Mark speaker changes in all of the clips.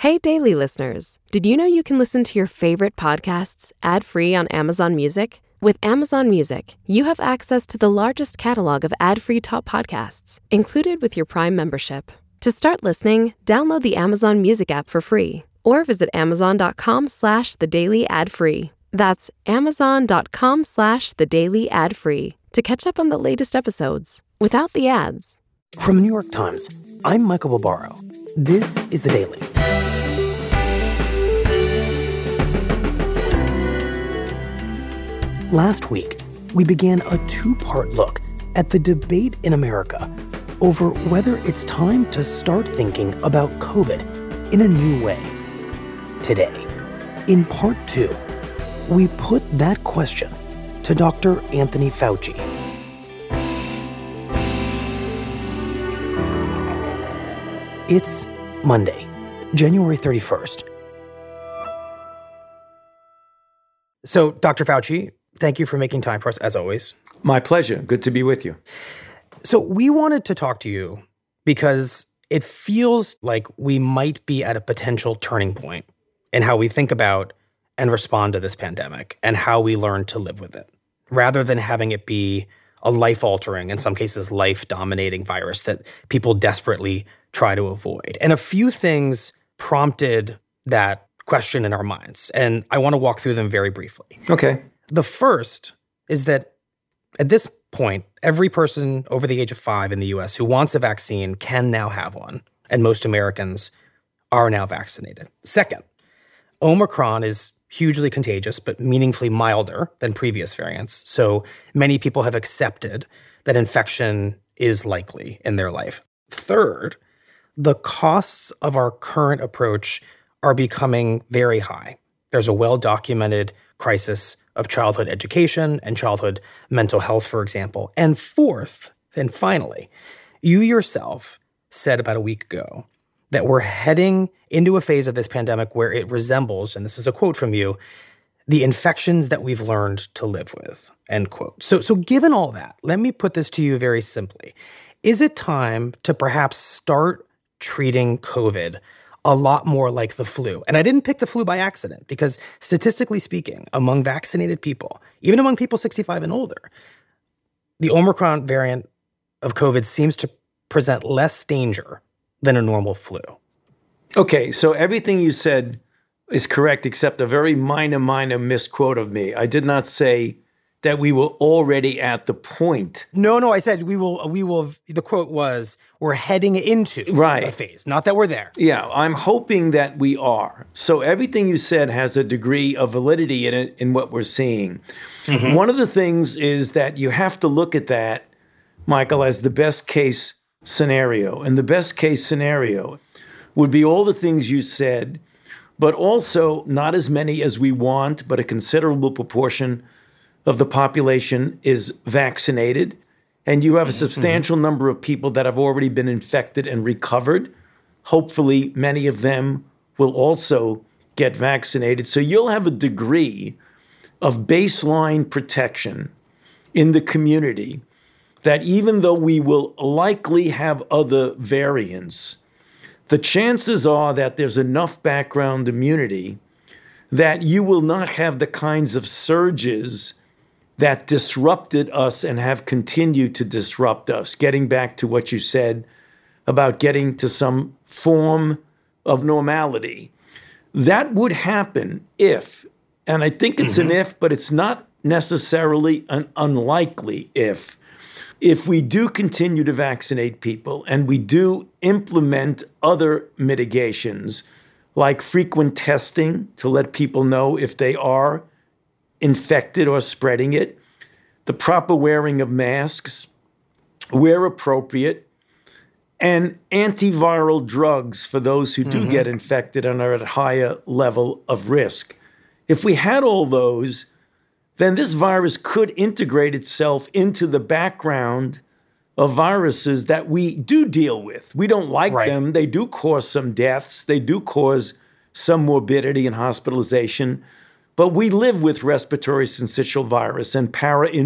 Speaker 1: Hey, Daily listeners. Did you know you can listen to your favorite podcasts ad-free on Amazon Music? With Amazon Music, you have access to the largest catalog of ad-free top podcasts, included with your Prime membership. To start listening, download the Amazon Music app for free, or visit amazon.com/thedailyadfree. That's amazon.com/thedailyadfree to catch up on the latest episodes without the ads.
Speaker 2: From the New York Times, I'm Michael Barbaro. This is The Daily. Last week, we began a two-part look at the debate in America over whether it's time to start thinking about COVID in a new way. Today, in part two, we put that question to Dr. Anthony Fauci. It's Monday, January 31st. So, Dr. Fauci, thank you for making time for us, as always.
Speaker 3: My pleasure. Good to be with you.
Speaker 2: So we wanted to talk to you because it feels like we might be at a potential turning point in how we think about and respond to this pandemic and how we learn to live with it, rather than having it be a life-altering, in some cases life-dominating virus that people desperately try to avoid. And a few things prompted that question in our minds, and I want to walk through them very briefly.
Speaker 3: Okay.
Speaker 2: The first is that at this point, every person over the age of 5 in the U.S. who wants a vaccine can now have one, and most Americans are now vaccinated. Second, Omicron is hugely contagious, but meaningfully milder than previous variants, so many people have accepted that infection is likely in their life. Third, the costs of our current approach are becoming very high. There's a well-documented crisis of childhood education and childhood mental health, for example. And fourth, and finally, you yourself said about a week ago that we're heading into a phase of this pandemic where it resembles, and this is a quote from you, the infections that we've learned to live with, end quote. So given all that, let me put this to you very simply. Is it time to perhaps start treating COVID a lot more like the flu? And I didn't pick the flu by accident because statistically speaking, among vaccinated people, even among people 65 and older, the Omicron variant of COVID seems to present less danger than a normal flu.
Speaker 3: Okay, so everything you said is correct except a very minor misquote of me. I did not say that we were already at the point.
Speaker 2: No, I said we will, the quote was, we're heading into a phase, not that we're there.
Speaker 3: Yeah, I'm hoping that we are. So everything you said has a degree of validity in it, in what we're seeing. Mm-hmm. One of the things is that you have to look at that, Michael, as the best case scenario. And the best case scenario would be all the things you said, but also not as many as we want, but a considerable proportion of the population is vaccinated, and you have a substantial number of people that have already been infected and recovered. Hopefully, many of them will also get vaccinated. So you'll have a degree of baseline protection in the community that even though we will likely have other variants, the chances are that there's enough background immunity that you will not have the kinds of surges that disrupted us and have continued to disrupt us. Getting back to what you said about getting to some form of normality. That would happen if, and I think it's an if, but it's not necessarily an unlikely if we do continue to vaccinate people and we do implement other mitigations like frequent testing to let people know if they are infected or spreading it, the proper wearing of masks where appropriate, and antiviral drugs for those who do get infected and are at a higher level of risk. If we had all those, then this virus could integrate itself into the background of viruses that we do deal with. We don't like them. They do cause some deaths. They do cause some morbidity and hospitalization. But we live with respiratory syncytial virus and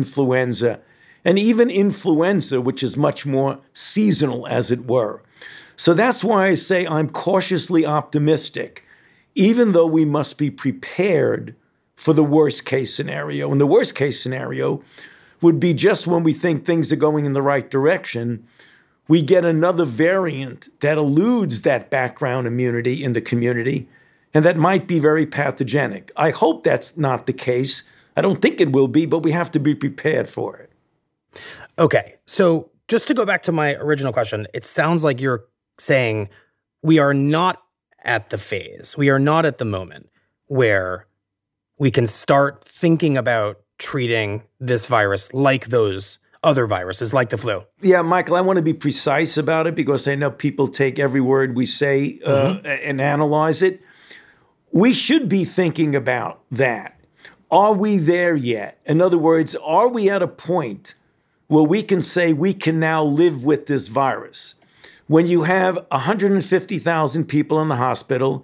Speaker 3: parainfluenza and even influenza, which is much more seasonal, as it were. So that's why I say I'm cautiously optimistic, even though we must be prepared for the worst case scenario. And the worst case scenario would be just when we think things are going in the right direction, we get another variant that eludes that background immunity in the community, and that might be very pathogenic. I hope that's not the case. I don't think it will be, but we have to be prepared for it.
Speaker 2: Okay, so just to go back to my original question, it sounds like you're saying we are not at the phase, we are not at the moment where we can start thinking about treating this virus like those other viruses, like the flu.
Speaker 3: Yeah, Michael, I want to be precise about it because I know people take every word we say and analyze it. We should be thinking about that. Are we there yet? In other words, are we at a point where we can say we can now live with this virus? When you have 150,000 people in the hospital,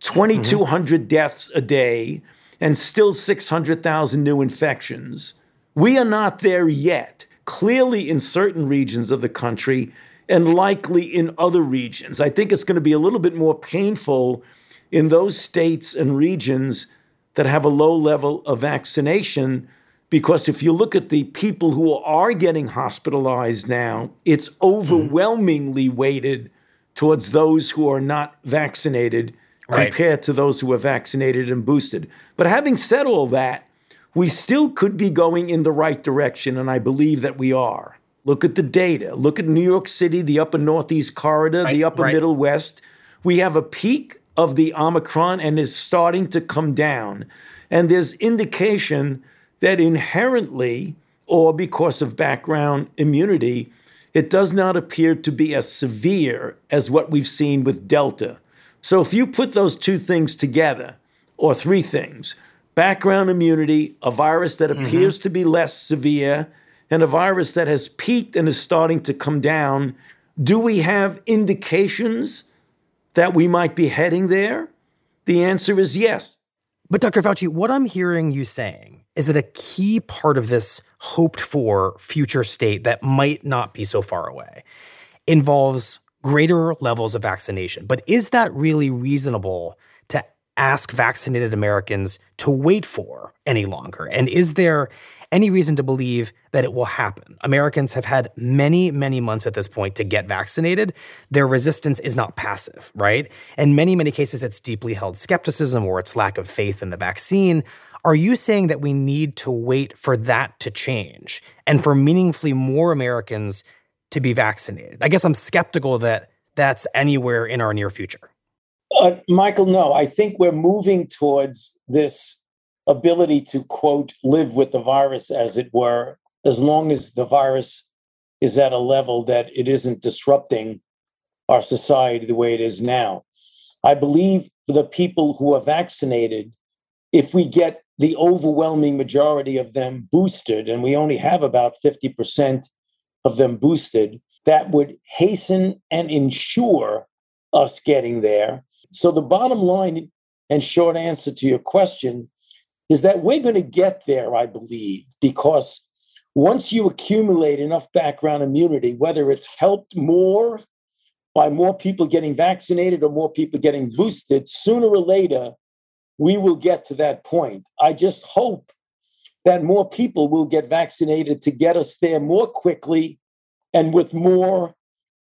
Speaker 3: 2,200 deaths a day, and still 600,000 new infections, we are not there yet. Clearly in certain regions of the country and likely in other regions. I think it's going to be a little bit more painful in those states and regions that have a low level of vaccination, because if you look at the people who are getting hospitalized now, it's overwhelmingly weighted towards those who are not vaccinated compared to those who are vaccinated and boosted. But having said all that, we still could be going in the right direction, and I believe that we are. Look at the data. Look at New York City, the upper Northeast corridor, the upper Middle West. We have a peak of the Omicron and is starting to come down. And there's indication that inherently, or because of background immunity, it does not appear to be as severe as what we've seen with Delta. So if you put those two things together, or three things, background immunity, a virus that appears to be less severe, and a virus that has peaked and is starting to come down, do we have indications that we might be heading there? The answer is yes.
Speaker 2: But Dr. Fauci, what I'm hearing you saying is that a key part of this hoped for future state that might not be so far away involves greater levels of vaccination. But is that really reasonable to ask vaccinated Americans to wait for any longer? And is there any reason to believe that it will happen? Americans have had many, many months at this point to get vaccinated. Their resistance is not passive, right? In many, many cases, it's deeply held skepticism or it's lack of faith in the vaccine. Are you saying that we need to wait for that to change and for meaningfully more Americans to be vaccinated? I guess I'm skeptical that that's anywhere in our near future.
Speaker 4: Michael, no. I think we're moving towards this ability to, quote, live with the virus, as it were, as long as the virus is at a level that it isn't disrupting our society the way it is now. I believe for the people who are vaccinated, if we get the overwhelming majority of them boosted, and we only have about 50% of them boosted, that would hasten and ensure us getting there. So the bottom line and short answer to your question is that we're going to get there, I believe, because once you accumulate enough background immunity, whether it's helped more by more people getting vaccinated or more people getting boosted, sooner or later, we will get to that point. I just hope that more people will get vaccinated to get us there more quickly and with more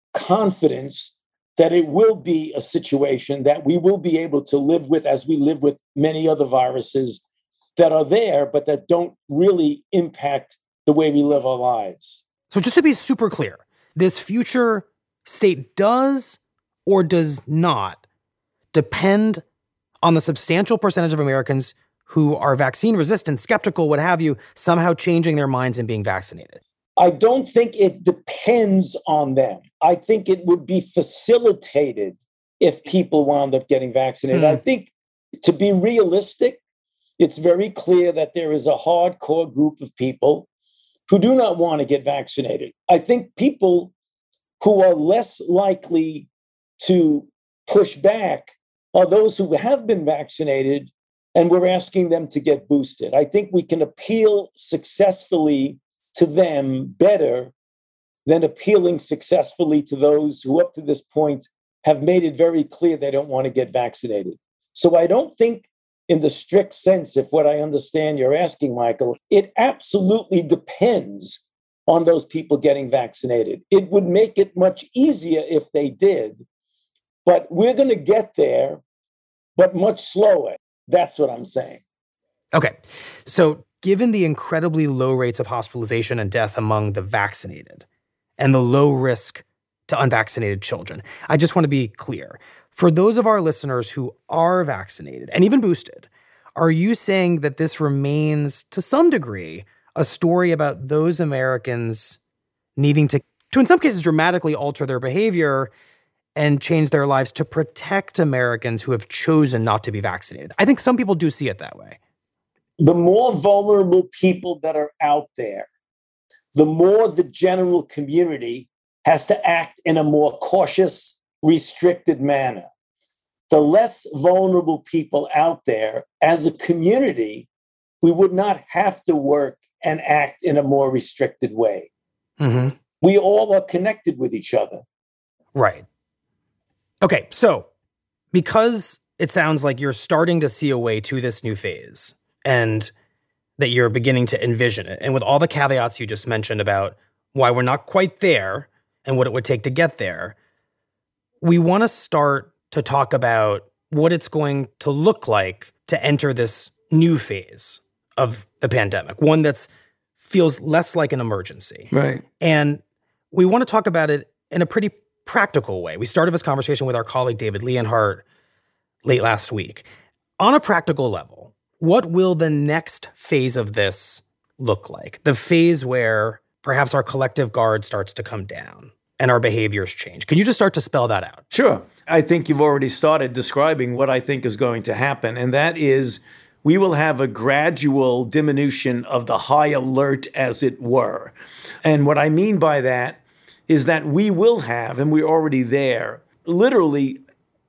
Speaker 4: confidence that it will be a situation that we will be able to live with, as we live with many other viruses that are there, but that don't really impact the way we live our lives.
Speaker 2: So just to be super clear, this future state does or does not depend on the substantial percentage of Americans who are vaccine resistant, skeptical, what have you, somehow changing their minds and being vaccinated.
Speaker 4: I don't think it depends on them. I think it would be facilitated if people wound up getting vaccinated. I think, to be realistic, it's very clear that there is a hardcore group of people who do not want to get vaccinated. I think people who are less likely to push back are those who have been vaccinated, and we're asking them to get boosted. I think we can appeal successfully to them better than appealing successfully to those who up to this point have made it very clear they don't want to get vaccinated. So I don't think, in the strict sense, if what I understand you're asking, Michael, it absolutely depends on those people getting vaccinated. It would make it much easier if they did, but we're going to get there, but much slower. That's what I'm saying.
Speaker 2: Okay. So given the incredibly low rates of hospitalization and death among the vaccinated and the low risk to unvaccinated children, I just want to be clear. For those of our listeners who are vaccinated and even boosted, are you saying that this remains, to some degree, a story about those Americans needing to in some cases, dramatically alter their behavior and change their lives to protect Americans who have chosen not to be vaccinated? I think some people do see it that way.
Speaker 4: The more vulnerable people that are out there, the more the general community has to act in a more cautious, restricted manner. The less vulnerable people out there, as a community, we would not have to work and act in a more restricted way. Mm-hmm. We all are connected with each other.
Speaker 2: Right. Okay, so because it sounds like you're starting to see a way to this new phase and that you're beginning to envision it, and with all the caveats you just mentioned about why we're not quite there and what it would take to get there, we want to start to talk about what it's going to look like to enter this new phase of the pandemic, one that feels less like an emergency.
Speaker 3: Right.
Speaker 2: And we want to talk about it in a pretty practical way. We started this conversation with our colleague David Leonhardt late last week. On a practical level, what will the next phase of this look like? The phase where perhaps our collective guard starts to come down and our behaviors change. Can you just start to spell that out?
Speaker 3: Sure. I think you've already started describing what I think is going to happen, and that is we will have a gradual diminution of the high alert, as it were. And what I mean by that is that we will have, and we're already there, literally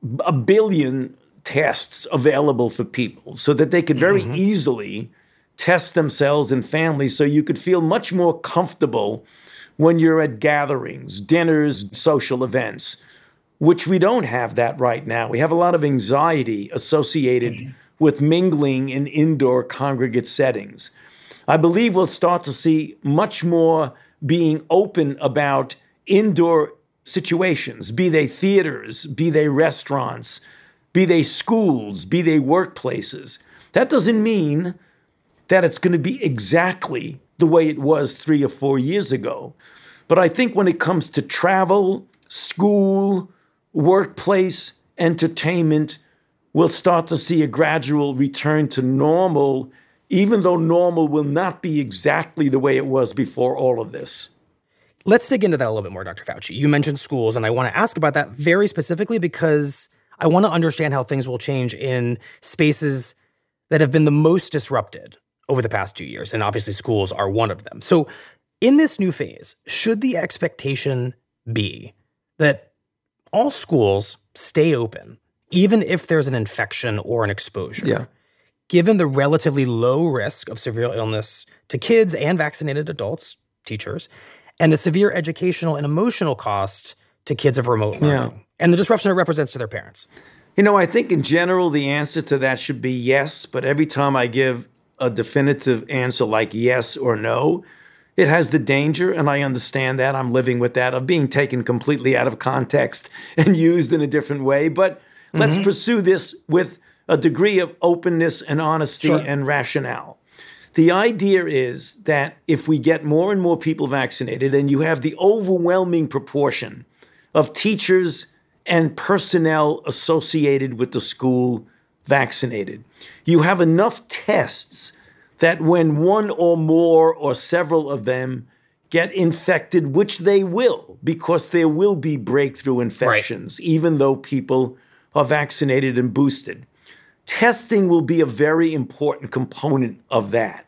Speaker 3: 1 billion tests available for people so that they could very easily test themselves and families, so you could feel much more comfortable when you're at gatherings, dinners, social events, which we don't have that right now. We have a lot of anxiety associated with mingling in indoor congregate settings. I believe we'll start to see much more being open about indoor situations, be they theaters, be they restaurants, be they schools, be they workplaces. That doesn't mean that it's going to be exactly the way it was 3 or 4 years ago. But I think when it comes to travel, school, workplace, entertainment, we'll start to see a gradual return to normal, even though normal will not be exactly the way it was before all of this.
Speaker 2: Let's dig into that a little bit more, Dr. Fauci. You mentioned schools, and I want to ask about that very specifically because I want to understand how things will change in spaces that have been the most disrupted over the past 2 years, and obviously schools are one of them. So in this new phase, should the expectation be that all schools stay open, even if there's an infection or an exposure?
Speaker 3: Yeah.
Speaker 2: Given the relatively low risk of severe illness to kids and vaccinated adults, teachers, and the severe educational and emotional cost to kids of remote learning, and the disruption it represents to their parents?
Speaker 3: You know, I think in general, the answer to that should be yes, but every time I give a definitive answer like yes or no, it has the danger, and I understand that, I'm living with that, of being taken completely out of context and used in a different way. But let's pursue this with a degree of openness and honesty and rationale. The idea is that if we get more and more people vaccinated, and you have the overwhelming proportion of teachers and personnel associated with the school vaccinated, you have enough tests that when one or more or several of them get infected, which they will, because there will be breakthrough infections, even though people are vaccinated and boosted. Testing will be a very important component of that.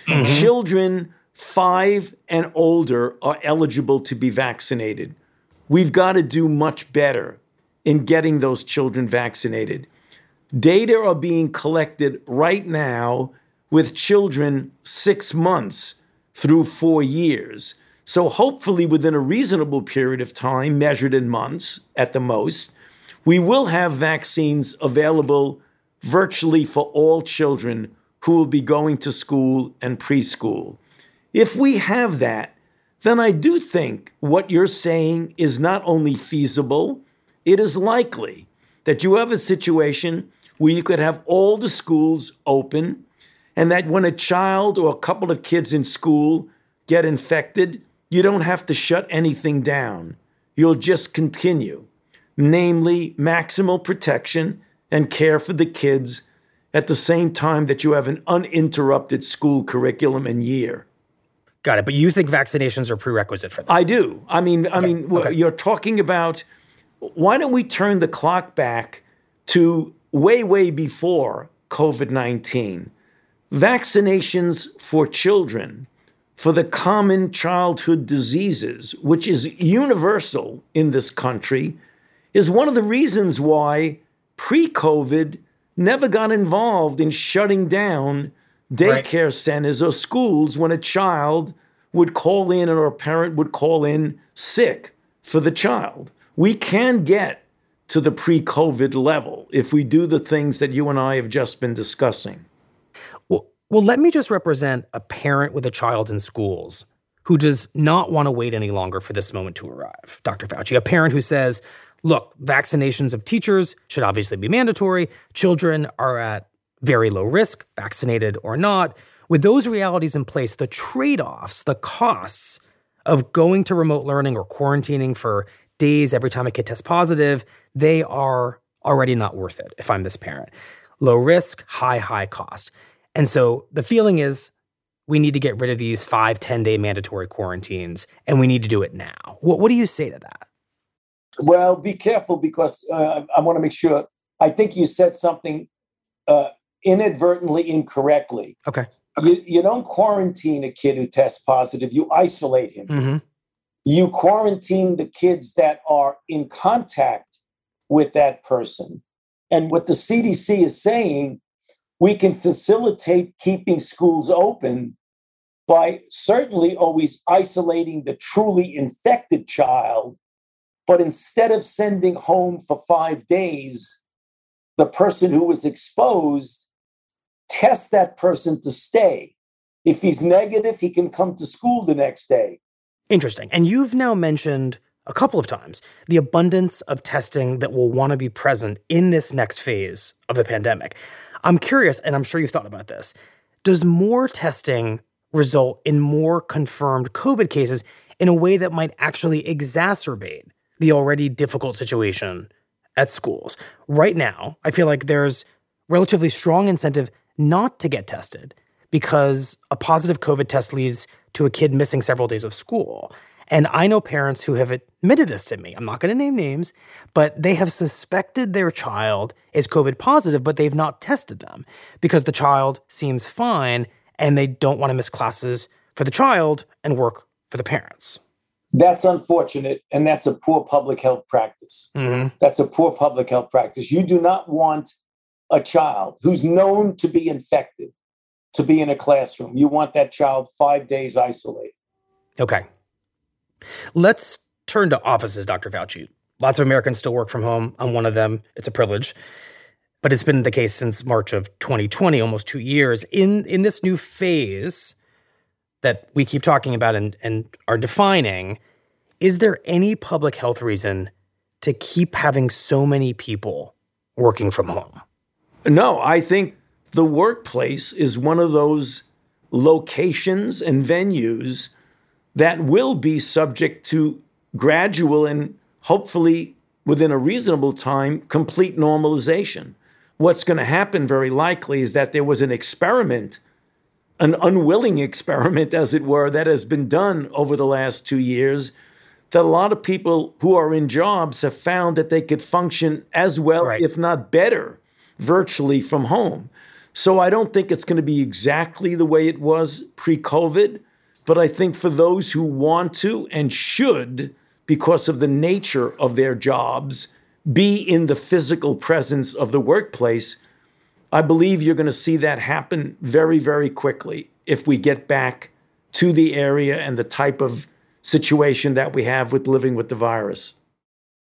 Speaker 3: Children 5 and older are eligible to be vaccinated. We've got to do much better in getting those children vaccinated. Data are being collected right now with children 6 months through 4 years. So hopefully within a reasonable period of time, measured in months at the most, we will have vaccines available virtually for all children who will be going to school and preschool. If we have that, then I do think what you're saying is not only feasible, it is likely that you have a situation where you could have all the schools open, and that when a child or a couple of kids in school get infected, you don't have to shut anything down. You'll just continue, namely maximal protection and care for the kids at the same time that you have an uninterrupted school curriculum and year.
Speaker 2: Got it. But you think vaccinations are prerequisite for that?
Speaker 3: I do. I mean,
Speaker 2: Okay.
Speaker 3: You're talking about, why don't we turn the clock back to way before COVID-19? Vaccinations for children for the common childhood diseases, which is universal in this country, is one of the reasons why pre-COVID never got involved in shutting down daycare centers or schools when a child would call in or a parent would call in sick for the child. We can get to the pre-COVID level if we do the things that you and I have just been discussing.
Speaker 2: Well, let me just represent a parent with a child in schools who does not want to wait any longer for this moment to arrive, Dr. Fauci. A parent who says, look, vaccinations of teachers should obviously be mandatory. Children are at very low risk, vaccinated or not. With those realities in place, the trade-offs, the costs of going to remote learning or quarantining for days every time a kid tests positive, they are already not worth it if I'm this parent. Low risk, high cost. And so the feeling is we need to get rid of these 5-10-day mandatory quarantines, and we need to do it now. What do you say to that?
Speaker 4: Well, be careful, because I want to make sure. I think you said something inadvertently incorrectly.
Speaker 2: Okay.
Speaker 4: You don't quarantine a kid who tests positive. You isolate him.
Speaker 2: Mm-hmm.
Speaker 4: You quarantine the kids that are in contact with that person. And what the CDC is saying, we can facilitate keeping schools open by certainly always isolating the truly infected child. But instead of sending home for 5 days, the person who was exposed, test that person to stay. If he's negative, he can come to school the next day.
Speaker 2: Interesting. And you've now mentioned a couple of times the abundance of testing that will want to be present in this next phase of the pandemic. I'm curious, and I'm sure you've thought about this, does more testing result in more confirmed COVID cases in a way that might actually exacerbate the already difficult situation at schools? Right now, I feel like there's relatively strong incentive not to get tested because a positive COVID test leads to a kid missing several days of school. And I know parents who have admitted this to me. I'm not going to name names, but they have suspected their child is COVID positive, but they've not tested them because the child seems fine and they don't want to miss classes for the child and work for the parents.
Speaker 4: That's unfortunate, and that's a poor public health practice.
Speaker 2: Mm-hmm.
Speaker 4: That's a poor public health practice. You do not want a child who's known to be infected to be in a classroom. You want that child 5 days isolated.
Speaker 2: Okay. Let's turn to offices, Dr. Fauci. Lots of Americans still work from home. I'm one of them. It's a privilege. But it's been the case since March of 2020, almost 2 years. In this new phase that we keep talking about and are defining, is there any public health reason to keep having so many people working from home?
Speaker 3: No, I think the workplace is one of those locations and venues that will be subject to gradual and hopefully within a reasonable time, complete normalization. What's going to happen very likely is that there was an experiment, an unwilling experiment, as it were, that has been done over the last 2 years, that a lot of people who are in jobs have found that they could function as well,
Speaker 2: right,
Speaker 3: if not better, virtually from home. So I don't think it's going to be exactly the way it was pre-COVID, but I think for those who want to and should, because of the nature of their jobs, be in the physical presence of the workplace, I believe you're going to see that happen very, very quickly if we get back to the area and the type of situation that we have with living with the virus.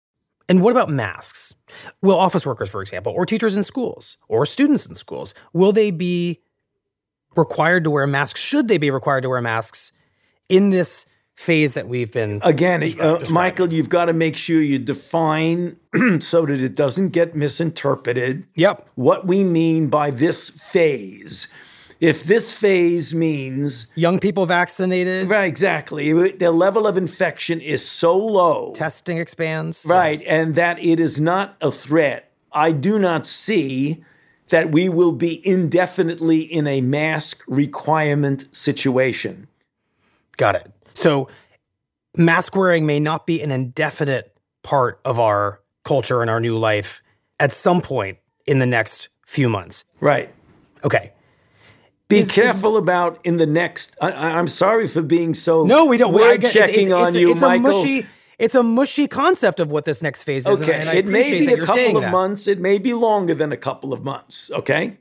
Speaker 2: And what about masks? Will office workers, for example, or teachers in schools, or students in schools, will they be required to wear masks? Should they be required to wear masks in this phase that we've been
Speaker 3: Michael, you've got to make sure you define so that it doesn't get misinterpreted.
Speaker 2: Yep.
Speaker 3: What we mean by this phase. If this phase means
Speaker 2: young people vaccinated,
Speaker 3: right, exactly, their level of infection is so low,
Speaker 2: testing expands,
Speaker 3: right,
Speaker 2: yes.
Speaker 3: And that it is not a threat, I do not see that we will be indefinitely in a mask requirement situation.
Speaker 2: Got it. So mask wearing may not be an indefinite part of our culture and our new life at some point in the next few months.
Speaker 3: Right.
Speaker 2: Okay.
Speaker 3: Be careful about in the next. I'm sorry for being so.
Speaker 2: No, we don't.
Speaker 3: Word checking on you, Michael.
Speaker 2: It's a mushy concept of what this next phase is.
Speaker 3: Okay,
Speaker 2: and I
Speaker 3: it may be
Speaker 2: that
Speaker 3: a couple of months. It may be longer than a couple of months. Okay.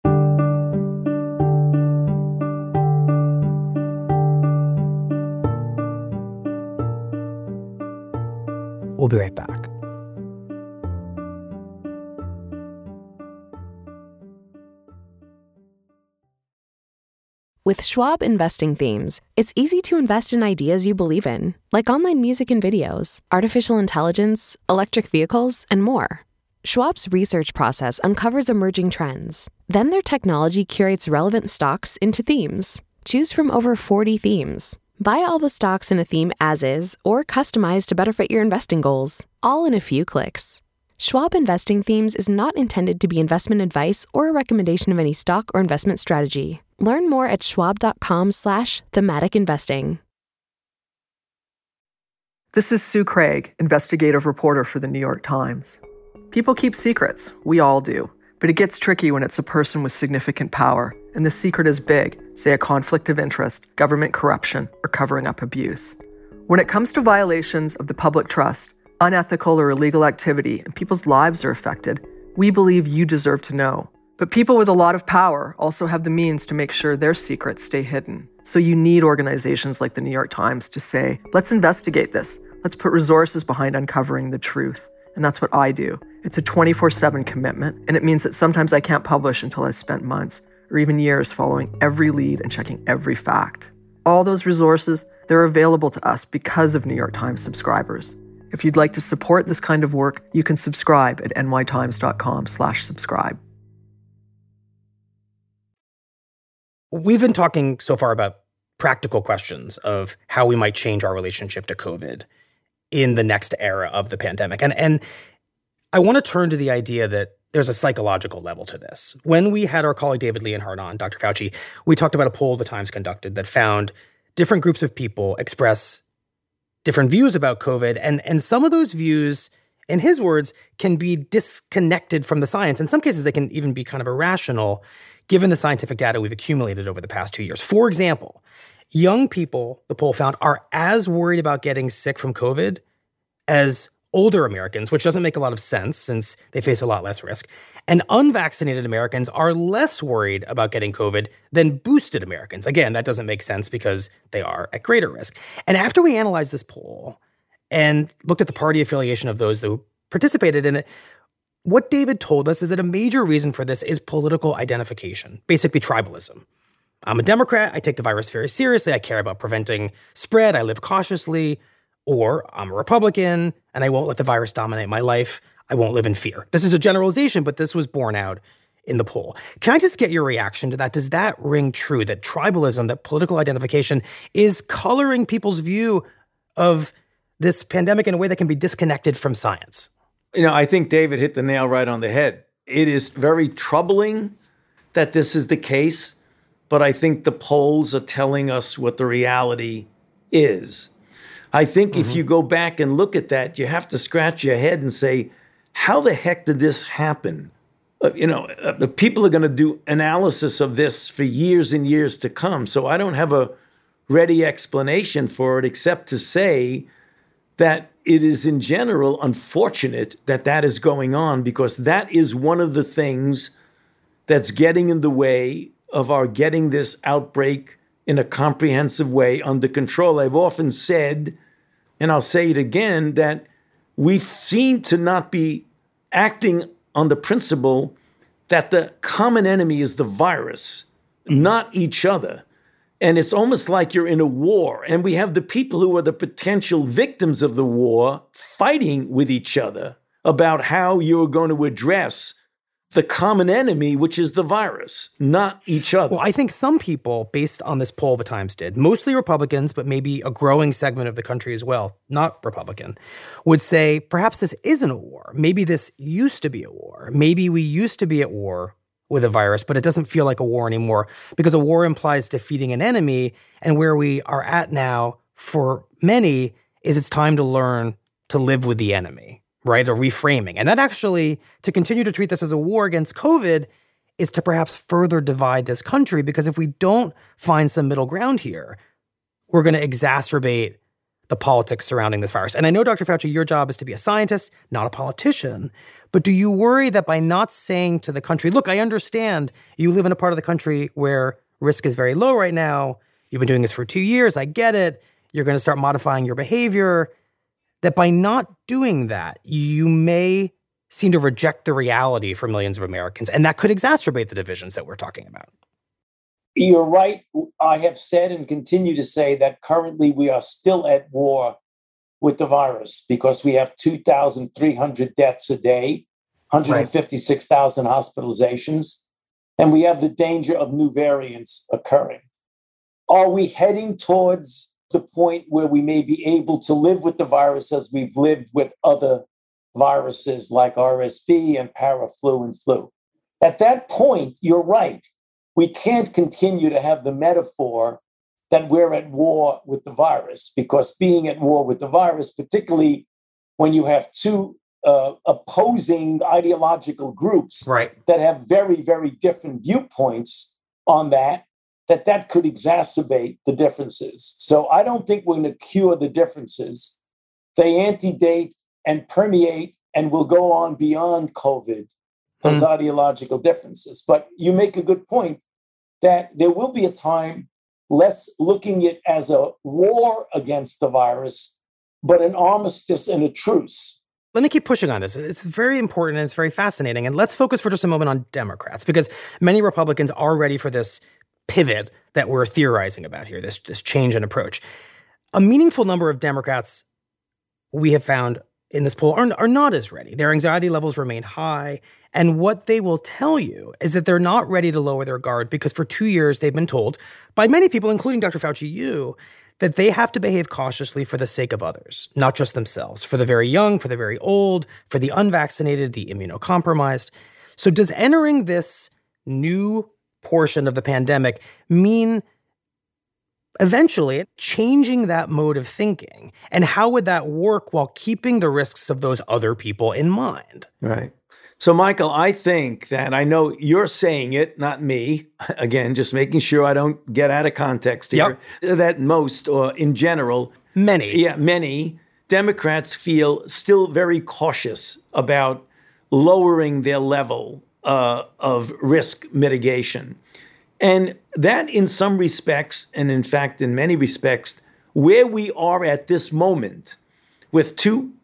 Speaker 2: We'll be right back.
Speaker 1: With Schwab Investing Themes, it's easy to invest in ideas you believe in, like online music and videos, artificial intelligence, electric vehicles, and more. Schwab's research process uncovers emerging trends. Then their technology curates relevant stocks into themes. Choose from over 40 themes. Buy all the stocks in a theme as is or customize to better fit your investing goals, all in a few clicks. Schwab Investing Themes is not intended to be investment advice or a recommendation of any stock or investment strategy. Learn more at schwab.com/thematic investing.
Speaker 5: This is Sue Craig, investigative reporter for the New York Times. People keep secrets. We all do. But it gets tricky when it's a person with significant power, and the secret is big, say a conflict of interest, government corruption, or covering up abuse. When it comes to violations of the public trust, unethical or illegal activity, and people's lives are affected, we believe you deserve to know. But people with a lot of power also have the means to make sure their secrets stay hidden. So you need organizations like the New York Times to say, let's investigate this. Let's put resources behind uncovering the truth. And that's what I do. It's a 24/7 commitment, and it means that sometimes I can't publish until I've spent months or even years following every lead and checking every fact. All those resources, they're available to us because of New York Times subscribers. If you'd like to support this kind of work, you can subscribe at nytimes.com/subscribe.
Speaker 2: We've been talking so far about practical questions of how we might change our relationship to COVID in the next era of the pandemic. And I want to turn to the idea that there's a psychological level to this. When we had our colleague David Leonhardt on, Dr. Fauci, we talked about a poll the Times conducted that found different groups of people express different views about COVID. And some of those views, in his words, can be disconnected from the science. In some cases, they can even be kind of irrational, given the scientific data we've accumulated over the past 2 years. For example, young people, the poll found, are as worried about getting sick from COVID as older Americans, which doesn't make a lot of sense since they face a lot less risk. And unvaccinated Americans are less worried about getting COVID than boosted Americans. Again, that doesn't make sense because they are at greater risk. And after we analyzed this poll and looked at the party affiliation of those who participated in it, what David told us is that a major reason for this is political identification, basically tribalism. I'm a Democrat. I take the virus very seriously. I care about preventing spread. I live cautiously. Or I'm a Republican and I won't let the virus dominate my life. I won't live in fear. This is a generalization, but this was borne out in the poll. Can I just get your reaction to that? Does that ring true, that tribalism, that political identification is coloring people's view of this pandemic in a way that can be disconnected from science?
Speaker 3: You know, I think David hit the nail right on the head. It is very troubling that this is the case, but I think the polls are telling us what the reality is. I think if you go back and look at that, you have to scratch your head and say, how the heck did this happen? The people are going to do analysis of this for years and years to come. So I don't have a ready explanation for it, except to say that it is in general unfortunate that that is going on, because that is one of the things that's getting in the way of our getting this outbreak in a comprehensive way under control. I've often said, and I'll say it again, that we seem to not be acting on the principle that the common enemy is the virus, not each other. And it's almost like you're in a war, and we have the people who are the potential victims of the war fighting with each other about how you're going to address the common enemy, which is the virus, not each other.
Speaker 2: Well, I think some people, based on this poll the Times did, mostly Republicans, but maybe a growing segment of the country as well, not Republican, would say perhaps this isn't a war. Maybe this used to be a war. Maybe we used to be at war with a virus, but it doesn't feel like a war anymore because a war implies defeating an enemy. And where we are at now for many is it's time to learn to live with the enemy, right? A reframing. And that actually, to continue to treat this as a war against COVID is to perhaps further divide this country, because if we don't find some middle ground here, we're going to exacerbate the politics surrounding this virus. And I know, Dr. Fauci, your job is to be a scientist, not a politician. But do you worry that by not saying to the country, look, I understand you live in a part of the country where risk is very low right now. You've been doing this for 2 years. I get it. You're going to start modifying your behavior. That by not doing that, you may seem to reject the reality for millions of Americans. And that could exacerbate the divisions that we're talking about.
Speaker 4: You're right. I have said and continue to say that currently we are still at war with the virus because we have 2,300 deaths a day, 156,000 hospitalizations, and we have the danger of new variants occurring. Are we heading towards the point where we may be able to live with the virus as we've lived with other viruses like RSV and paraflu and flu? At that point, you're right. We can't continue to have the metaphor that we're at war with the virus, because being at war with the virus, particularly when you have two opposing ideological groups that have very, very different viewpoints on that could exacerbate the differences. So I don't think we're going to cure the differences. They antedate and permeate and will go on beyond COVID, those ideological differences. But you make a good point that there will be a time less looking at it as a war against the virus, but an armistice and a truce.
Speaker 2: Let me keep pushing on this. It's very important and it's very fascinating. And let's focus for just a moment on Democrats, because many Republicans are ready for this pivot that we're theorizing about here, this change in approach. A meaningful number of Democrats we have found in this poll are not as ready. Their anxiety levels remain high. And what they will tell you is that they're not ready to lower their guard because for 2 years they've been told by many people, including Dr. Fauci, you, that they have to behave cautiously for the sake of others, not just themselves, for the very young, for the very old, for the unvaccinated, the immunocompromised. So does entering this new portion of the pandemic mean eventually changing that mode of thinking? And how would that work while keeping the risks of those other people in mind?
Speaker 3: Right. So, Michael, I think that I know you're saying it, not me. Again, just making sure I don't get out of context here. That most, or in general, many Democrats feel still very cautious about lowering their level of risk mitigation. And that in some respects, and in fact, in many respects, where we are at this moment with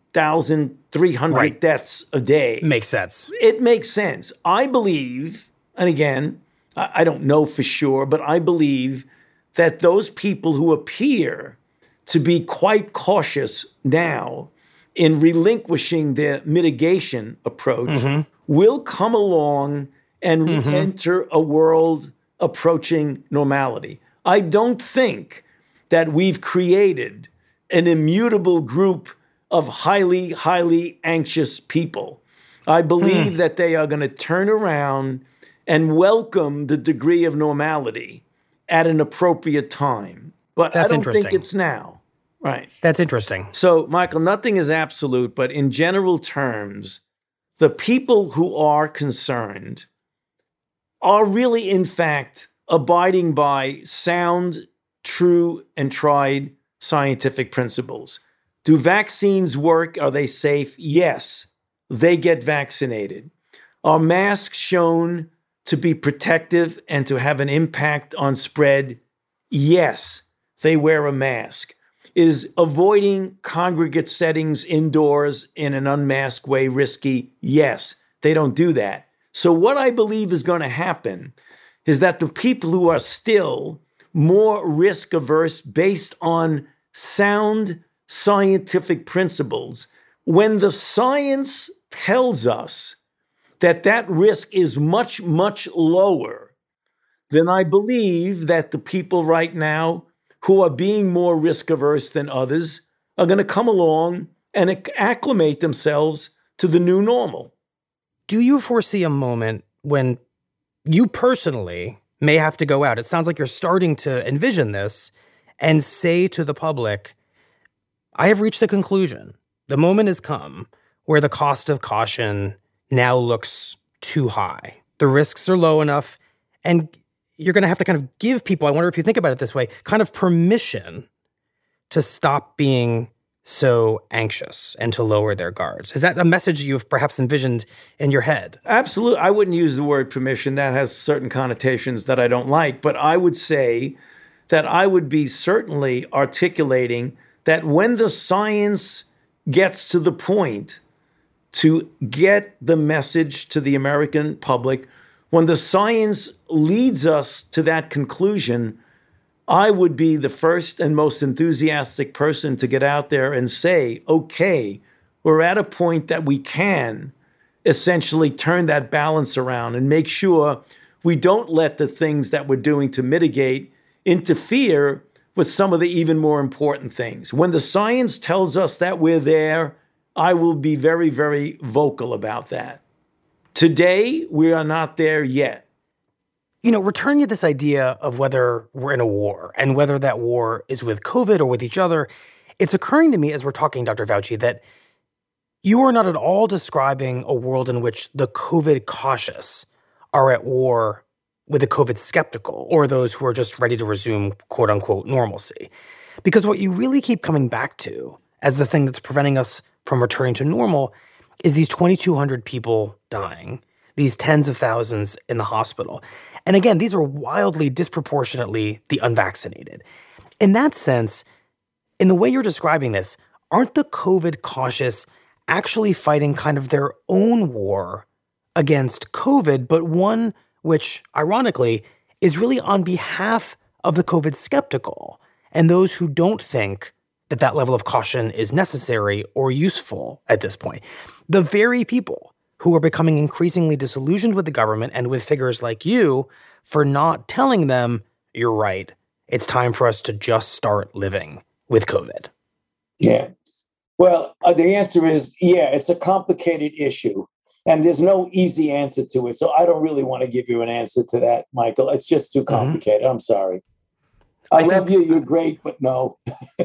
Speaker 3: 2,300 deaths a day.
Speaker 2: Makes sense.
Speaker 3: It makes sense. I believe, and again, I don't know for sure, but I believe that those people who appear to be quite cautious now in relinquishing their mitigation approach will come along and re-enter a world approaching normality. I don't think that we've created an immutable group of highly, highly anxious people. I believe that they are going to turn around and welcome the degree of normality at an appropriate time. But I don't think it's now. Right.
Speaker 2: That's interesting.
Speaker 3: So, Michael, nothing is absolute, but in general terms, the people who are concerned are really, in fact, abiding by sound, true, and tried scientific principles. Do vaccines work? Are they safe? Yes, they get vaccinated. Are masks shown to be protective and to have an impact on spread? Yes, they wear a mask. Is avoiding congregate settings indoors in an unmasked way risky? Yes, they don't do that. So what I believe is going to happen is that the people who are still more risk averse based on sound scientific principles, when the science tells us that that risk is much, much lower, then I believe that the people right now who are being more risk averse than others are going to come along and acclimate themselves to the new normal.
Speaker 2: Do you foresee a moment when you personally may have to go out? It sounds like you're starting to envision this and say to the public, I have reached the conclusion. The moment has come where the cost of caution now looks too high. The risks are low enough, and you're going to have to kind of give people, I wonder if you think about it this way, kind of permission to stop being so anxious and to lower their guards. Is that a message you've perhaps envisioned in your head?
Speaker 3: Absolutely. I wouldn't use the word permission. That has certain connotations that I don't like. But I would say that I would be certainly articulating that when the science gets to the point to get the message to the American public, when the science leads us to that conclusion, I would be the first and most enthusiastic person to get out there and say, okay, we're at a point that we can essentially turn that balance around and make sure we don't let the things that we're doing to mitigate interfere with some of the even more important things. When the science tells us that we're there, I will be very, very vocal about that. Today, we are not there yet.
Speaker 2: You know, returning to this idea of whether we're in a war and whether that war is with COVID or with each other, it's occurring to me as we're talking, Dr. Fauci, that you are not at all describing a world in which the COVID cautious are at war with the COVID skeptical or those who are just ready to resume quote unquote normalcy. Because what you really keep coming back to as the thing that's preventing us from returning to normal is these 2,200 people dying, these tens of thousands in the hospital. And again, these are wildly disproportionately the unvaccinated. In that sense, in the way you're describing this, aren't the COVID cautious actually fighting kind of their own war against COVID, but one which, ironically, is really on behalf of the COVID skeptical and those who don't think that that level of caution is necessary or useful at this point? The very people who are becoming increasingly disillusioned with the government and with figures like you for not telling them, you're right, it's time for us to just start living with COVID.
Speaker 4: Yeah. Well, the answer is, yeah, it's a complicated issue. And there's no easy answer to it. So I don't really want to give you an answer to that, Michael. It's just too complicated. I'm sorry. I love you. You're great, but no.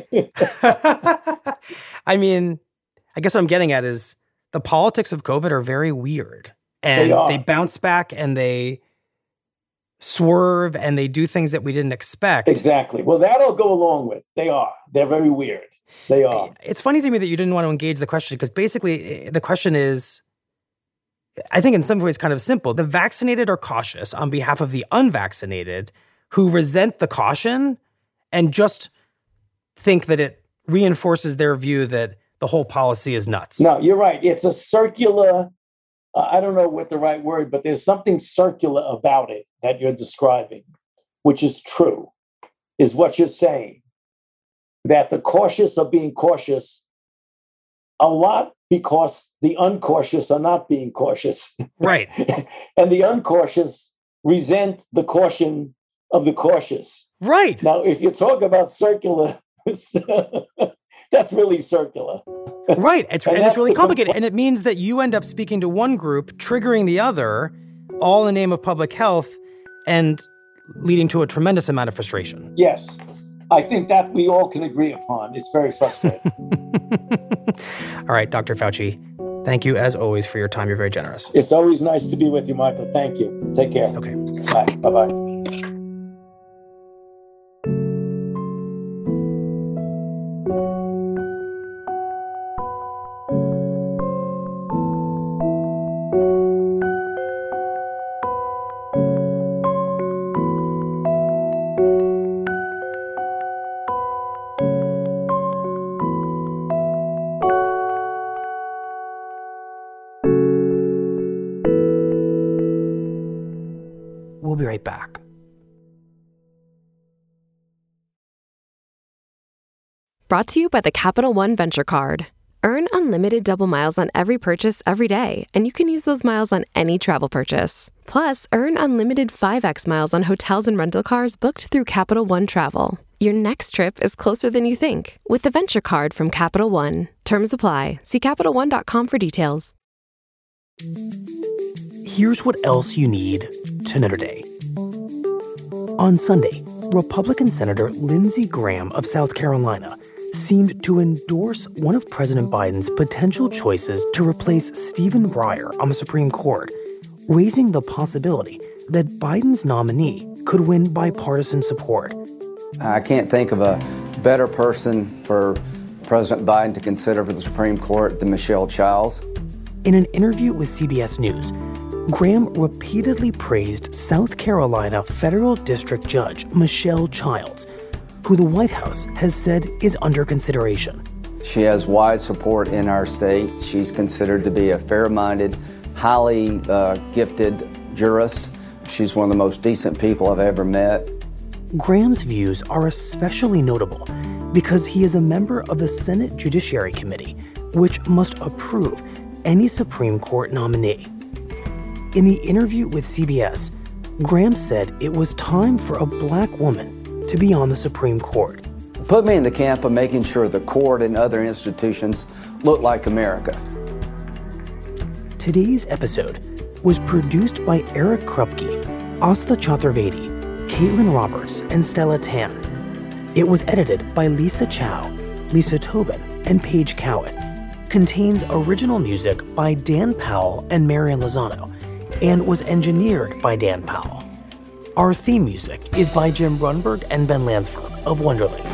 Speaker 2: I mean, I guess what I'm getting at is the politics of COVID are very weird. And they bounce back and they swerve and they do things that we didn't expect.
Speaker 4: Exactly. Well, that I'll go along with. They are. They're very weird. They are.
Speaker 2: It's funny to me that you didn't want to engage the question because basically the question is, I think in some ways kind of simple. The vaccinated are cautious on behalf of the unvaccinated who resent the caution and just think that it reinforces their view that the whole policy is nuts.
Speaker 4: No, you're right. It's a circular, I don't know what the right word, but there's something circular about it that you're describing, which is true, is what you're saying. That the cautious are being cautious a lot because the uncautious are not being cautious.
Speaker 2: Right.
Speaker 4: And the uncautious resent the caution of the cautious.
Speaker 2: Right.
Speaker 4: Now, if you talk about circular, that's really circular.
Speaker 2: Right. It's really complicated. And it means that you end up speaking to one group, triggering the other, all in the name of public health, and leading to a tremendous amount of frustration.
Speaker 4: Yes. I think that we all can agree upon. It's very frustrating.
Speaker 2: All right, Dr. Fauci, thank you as always for your time. You're very generous.
Speaker 4: It's always nice to be with you, Michael. Thank you. Take care.
Speaker 2: Okay.
Speaker 4: Bye. Bye-bye.
Speaker 2: We'll be right back.
Speaker 1: Brought to you by the Capital One Venture Card. Earn unlimited double miles on every purchase every day, and you can use those miles on any travel purchase. Plus, earn unlimited 5x miles on hotels and rental cars booked through Capital One Travel. Your next trip is closer than you think with the Venture Card from Capital One. Terms apply. See CapitalOne.com for details.
Speaker 2: Here's what else you need to know today. On Sunday, Republican Senator Lindsey Graham of South Carolina seemed to endorse one of President Biden's potential choices to replace Stephen Breyer on the Supreme Court, raising the possibility that Biden's nominee could win bipartisan support.
Speaker 6: I can't think of a better person for President Biden to consider for the Supreme Court than Michelle Childs.
Speaker 2: In an interview with CBS News, Graham repeatedly praised South Carolina Federal District Judge Michelle Childs, who the White House has said is under consideration.
Speaker 6: She has wide support in our state. She's considered to be a fair-minded, highly gifted jurist. She's one of the most decent people I've ever met.
Speaker 2: Graham's views are especially notable because he is a member of the Senate Judiciary Committee, which must approve any Supreme Court nominee. In the interview with CBS, Graham said it was time for a black woman to be on the Supreme Court.
Speaker 6: Put me in the camp of making sure the court and other institutions look like America.
Speaker 2: Today's episode was produced by Eric Krupke, Astha Chaturvedi, Caitlin Roberts, and Stella Tan. It was edited by Lisa Chow, Lisa Tobin, and Paige Cowett. Contains original music by Dan Powell and Marian Lozano, and was engineered by Dan Powell. Our theme music is by Jim Brunberg and Ben Lansford of Wonderling.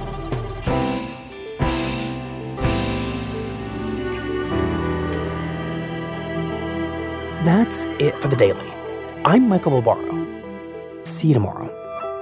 Speaker 2: That's it for the Daily. I'm Michael Barbaro. See you tomorrow.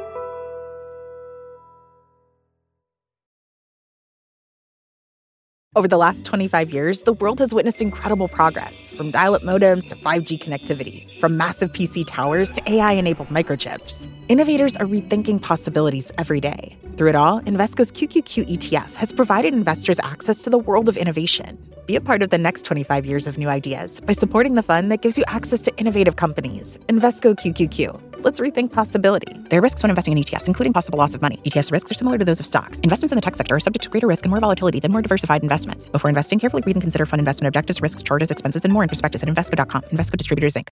Speaker 7: Over the last 25 years, the world has witnessed incredible progress, from dial-up modems to 5G connectivity, from massive PC towers to AI-enabled microchips. Innovators are rethinking possibilities every day. Through it all, Invesco's QQQ ETF has provided investors access to the world of innovation. Be a part of the next 25 years of new ideas by supporting the fund that gives you access to innovative companies. Invesco QQQ. Let's rethink possibility. There are risks when investing in ETFs, including possible loss of money. ETFs' risks are similar to those of stocks. Investments in the tech sector are subject to greater risk and more volatility than more diversified investments. Before investing, carefully read and consider fund investment objectives, risks, charges, expenses, and more in prospectus at Invesco.com. Invesco Distributors, Inc.